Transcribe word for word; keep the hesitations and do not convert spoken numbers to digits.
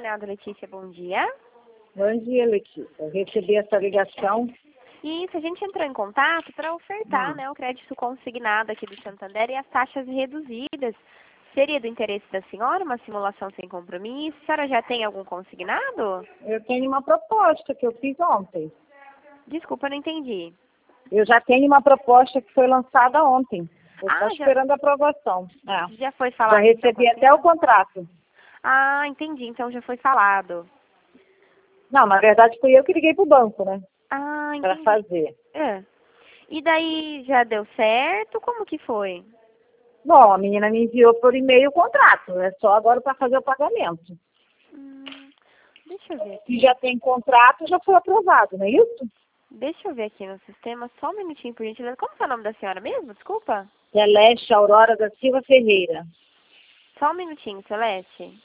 Reinaldo, Letícia, bom dia. Bom dia, Letícia. Eu recebi essa ligação. Isso, a gente entrou em contato para ofertar Hum. né, o crédito consignado aqui do Santander e as taxas reduzidas. Seria do interesse da senhora uma simulação sem compromisso? A senhora já tem algum consignado? Eu tenho uma proposta que eu fiz ontem. Desculpa, não entendi. Eu já tenho uma proposta que foi lançada ontem. Eu estou Ah, já, esperando a aprovação. É. já foi Já falado? então, com recebi a até o senhora? contrato. Ah, entendi, então já foi falado. Não, na verdade fui eu que liguei para o banco, né? Ah, Para entendi. fazer. É. E daí já deu certo? Como que foi? Bom, a menina me enviou por e-mail o contrato. É só agora para fazer o pagamento. Hum, deixa eu ver Se aqui. já tem contrato, já foi aprovado, não é isso? Deixa eu ver aqui no sistema, só um minutinho, por gentileza. Como que é o nome da senhora mesmo? Desculpa. Celeste Aurora da Silva Ferreira. Só um minutinho, Celeste.